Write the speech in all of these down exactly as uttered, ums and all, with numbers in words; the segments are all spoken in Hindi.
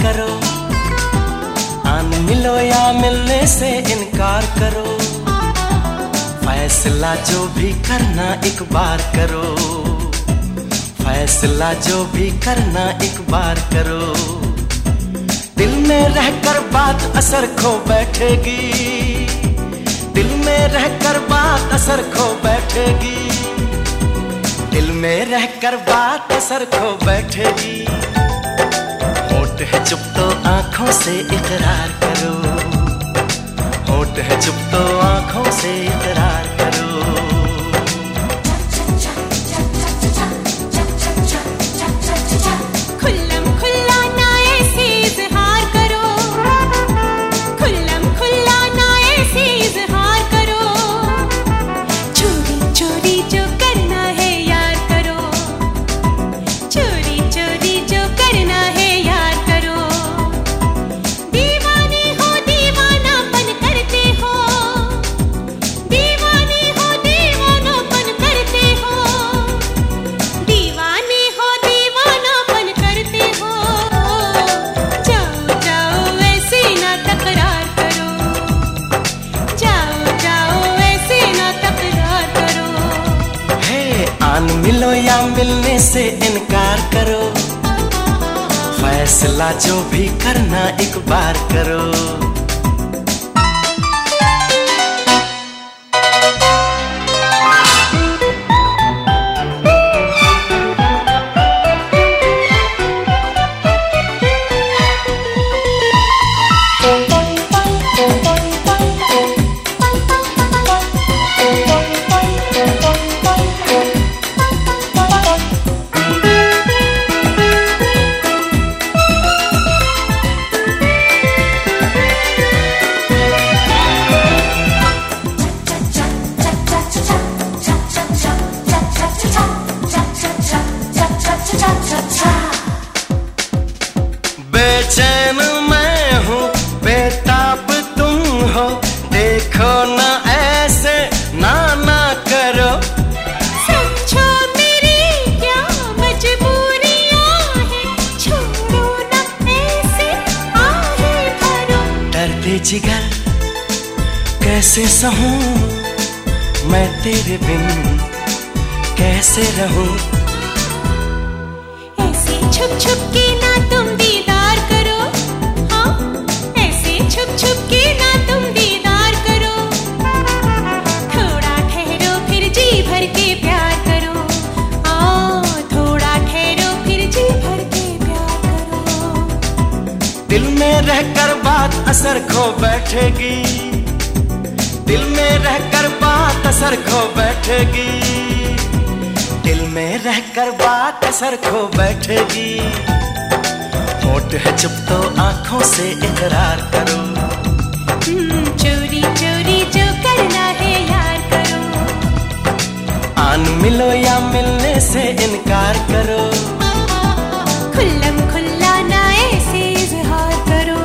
करो, आन मिलो या मिलने से इनकार करो, फैसला जो भी करना एक बार करो, फैसला जो भी करना एक बार करो। दिल में रहकर बात असर खो बैठेगी, दिल में रहकर बात असर खो बैठेगी, दिल में रहकर बात असर खो बैठेगी। होठ है चुप तो आंखों से इकरार करो, होठ है चुप तो आंखों से इकरार करो। खुल्लम खुल्ला ना ऐसे इज़हार करो, खुल्लम खुल्ला ना ऐसे इज़हार करो, चोरी चोरी जो करना है यार करो, चोरी चोरी जो करना है यार करो। दीवाने हो दीवानापन करते हो, दीवाने हो दीवानापन करते हो, दीवाने हो दीवानापन करते हो। जाओ जाओ ऐसे ना तकरार करो, जाओ जाओ ऐसे ना तकरार करो। हे आन मिलो या मिलने से इनकार करो, फैसला जो भी करना एक बार करो। बेचैन मैं हूँ बेताब तुम हो, देखो ना ऐसे ना ना करो। समझो मेरी क्या मजबूरियां हैं, छोड़ो ना ऐसे आहे भरो। दर्द जिगर कैसे सहूं मैं तेरे बिन, कैसे रहूं। ऐसे छुप छुप के ना तुम दीदार करो, हाँ ऐसे छुप छुप के ना तुम दीदार करो। थोड़ा ठहरो फिर जी भर के प्यार करो, हाँ थोड़ा ठहरो फिर जी भर के प्यार करो। दिल में रहकर बात असर खो बैठेगी, दिल में रहकर बात असर खो बैठेगी, दिल में रहकर बात असर खो बैठेगी। होठ है चुप तो आंखों से इकरार करो, चोरी चोरी जो करना है यार करो, आन मिलो या मिलने से इनकार करो। खुल्लम खुल्ला ना ऐसे इज़हार करो।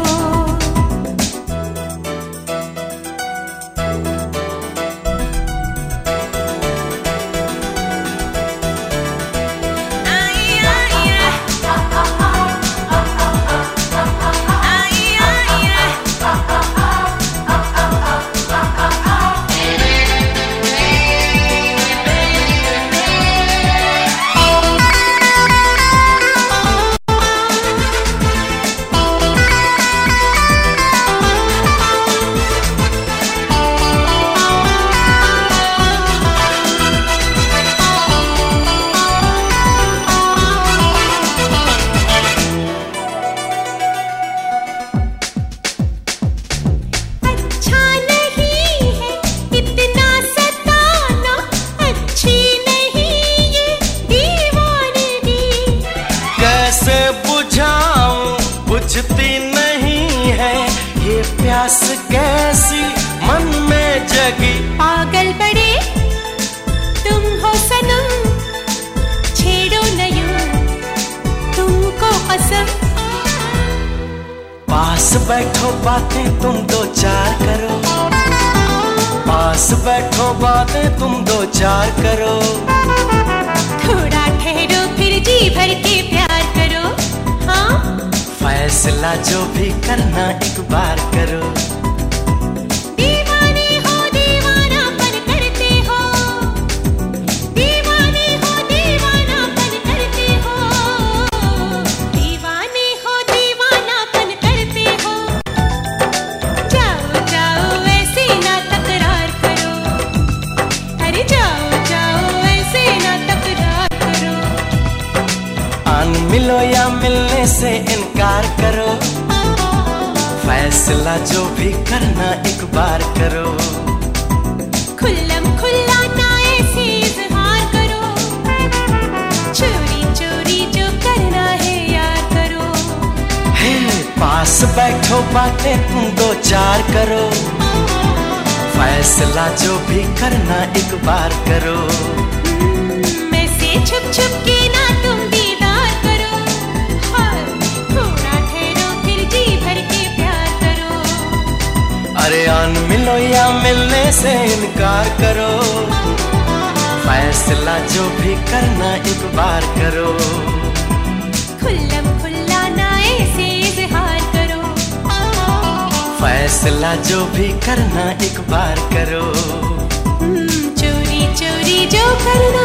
बुझती नहीं है ये प्यास कैसी मन में जगी। पागल बड़े तुम हो सनम, छेड़ो न यूं तुमको कसम। पास बैठो बातें तुम दो चार करो, पास बैठो बातें तुम दो चार करो। थोड़ा ठहरो फिर जी भर के प्यार करो, हाँ फैसला जो भी करना एक बार करो। दीवाने हो दीवानापन करते हो, दीवाने हो दीवानापन करते हो, दीवाने हो दीवानापन करते हो। जाओ जाओ ऐसे ना तकरार करो, अरे जाओ जाओ ऐसे ना तकरार करो। आन मिलो या मिलने से इनकार करो, फैसला जो भी करना एक बार करो। खुल्लम खुल्ला ना ऐसे इज़हार करो, चोरी चोरी जो करना है यार करो। हे पास बैठो बातें तुम दो चार करो, फैसला जो भी करना एक बार करो। मैं से छुप छुप के ना तुम दीदार करो, हाँ थोड़ा ठहरो फिर जी भर के प्यार करो। अरे आन मिलो या मिलने से इनकार करो, फैसला जो भी करना एक बार करो। खुल्लम खुल्ला ना ऐसे इज़हार करो, फैसला जो भी करना एक बार करो। चोरी चोरी जो करना